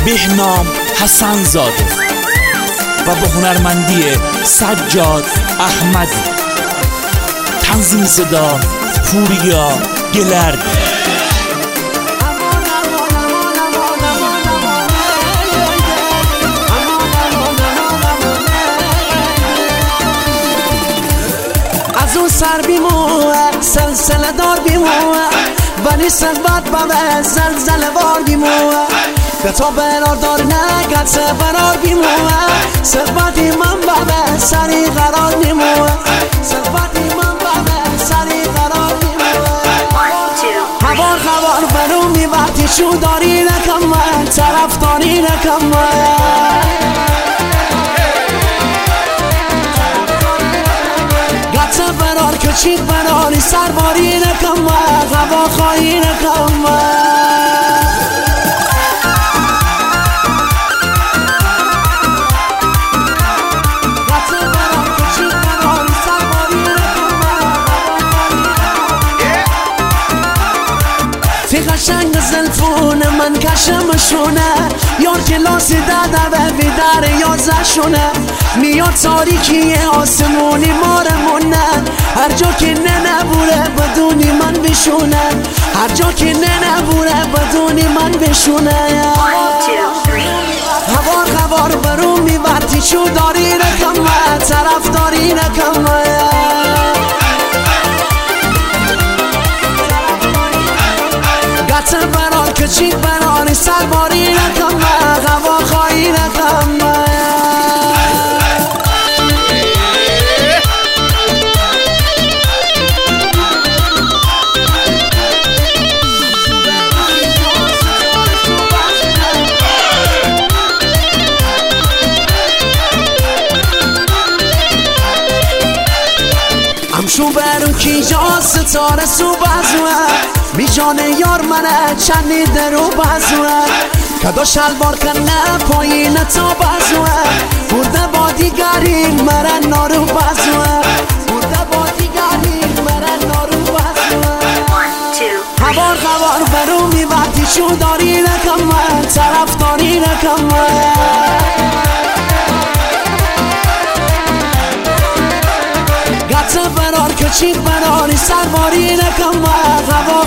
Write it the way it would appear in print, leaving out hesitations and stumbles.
بهنام حسن زاده و با هنرمندی سجاد احمدی. تنظیم صدا پوریا گلرد. از اون سر بیموه سلسله دار بیموه ولی ثروت به زلزله وار بیموه به تو برار دار نگت برار بیموه ثروتی من به سری قرار بیموه ثروتی من به سری قرار بیموه هوار خوار برو میوقتی چو داری نکم طرف داری نکم گت برار کچیک براری سرباری نکم هوا خواهی نکم قشنگ زلفون من کشمشونه یار کلاسی داده بیدر یازشونه میاد تاریکی آسمونی مارمونه هر جا که نبوره بدونی من بشونه هر جا که نبوره بدونی من بشونه هوار خوار برو میبرتی چو داری رکم طرف داری رکم گت برار کچیک براری سرباری نکم هوا خواهی نکم امشو برو کی جا ستاره سو بزوه بی جان یار منه چندی درو بزوه کدو شلوار کنه پایین تا بزوه برده با دیگری مرن نارو بزوه برده با دیگری مرن نارو بزوه هوار خوار برو میوقتی چو داری نکم طرف داری نکم گت برار کچیک براری سرباری نکم هوا